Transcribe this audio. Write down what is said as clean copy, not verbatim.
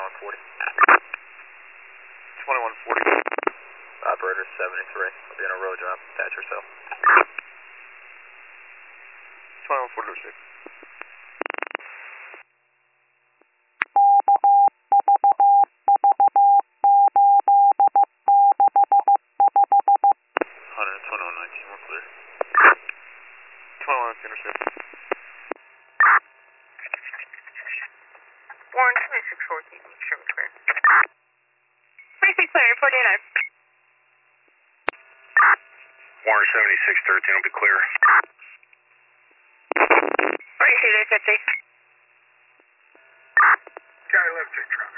2140. 2140. Operator 73. I'll be on a road job. Attach yourself. 2140. 2119, we're clear. 21 intercept. Warren 2614, make sure we're clear. 26 clear, 49. Warren 7613 will be clear. 42 day 50. Charlie left 2 truck.